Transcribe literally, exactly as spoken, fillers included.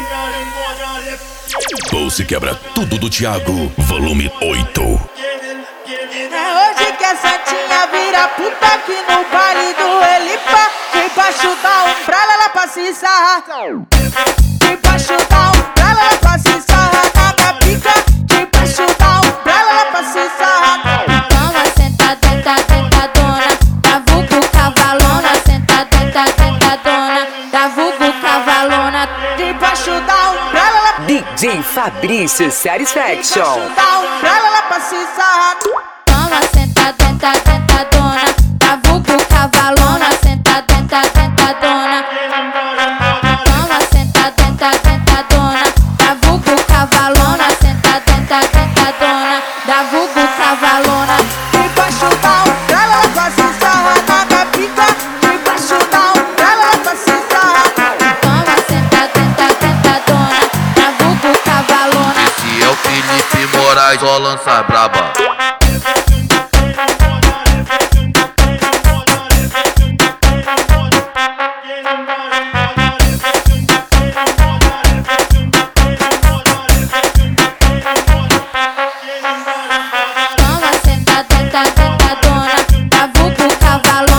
Pulse quebra tudo do Thiago, volume oito. É hoje que a santinha vira puta aqui no baile do Elipa. Debaixo da umbrella ela passa e sarra. Debaixo da umbrella ela passa e sarra. Nada pica. Debaixo da umbrella ela passa e sarra. Toma, senta, tenta, tentadona, da vulgo cavalona. Senta, tenta, tentadona, da vulgo cavalona. Debaixo da umbrella ela D J Fabrício Satisfaction. Debaixo da umbrella ela passa e sarra. Toma, senta, tenta, tentadona, da vulgo cavalona. Senta, tenta, tentadona. Toma, senta, tenta, tentadona, da vulgo cavalona. Senta, tenta, tentadona, da vulgo cavalona. Debaixo da umbrella ela passa e sarra. Nada pica. Debaixo da umbrella ela passa e sarra. Toma, senta, tenta, tentadona, da vulgo cavalona. Esse é o Felipe Moraes, só lança braba. Toma, senta, tenta, tentadona, da vulgo cavalona.